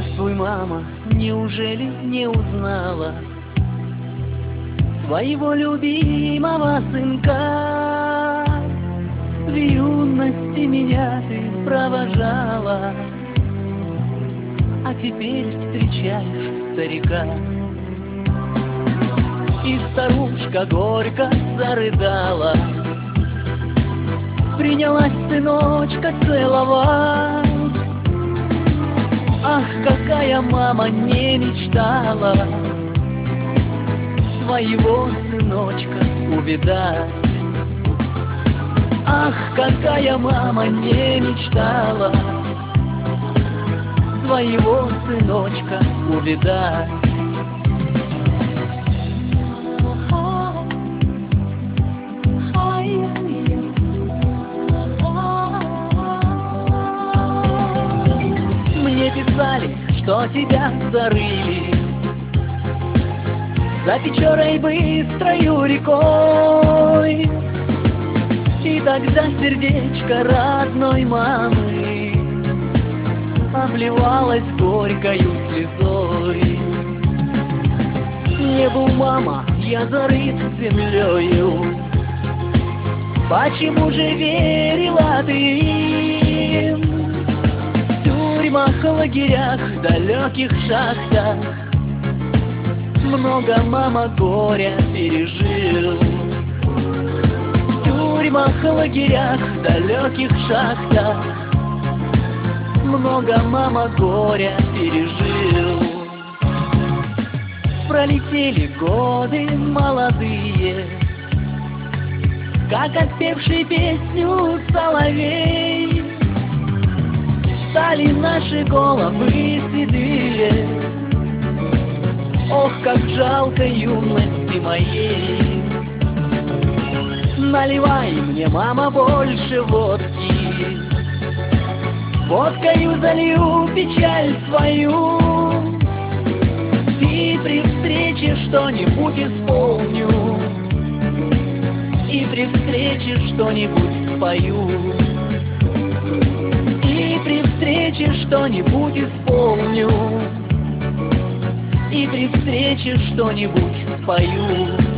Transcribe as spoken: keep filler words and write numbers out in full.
Здравствуй, мама, неужели не узнала своего любимого сынка? В юности меня ты провожала, а теперь встречаешь старика. И старушка горько зарыдала, принялась сыночка целовать. Ах, какая мама не мечтала своего сыночка увидать. Ах, какая мама не мечтала своего сыночка увидать. Мне писали, что тебя зарыли за Печорой быстрою рекой. И тогда сердечко родной мамы обливалось горькою слезой. Не был, мама, я зарыт землею, почему же верила ты им? В тюрьмах, лагерях, далеких шахтах много, мама, горя пережил. В тюрьмах, лагерях, далеких шахтах много, мама, горя пережил. Пролетели годы молодые, как отпевший песню соловей. Стали наши головы седые, ох, как жалко юности моей. Наливай мне, мама, больше водки, водкою залью печаль свою. И при встрече что-нибудь исполню, и при встрече что-нибудь спою. И при встрече что-нибудь исполню, и при встрече что-нибудь спою.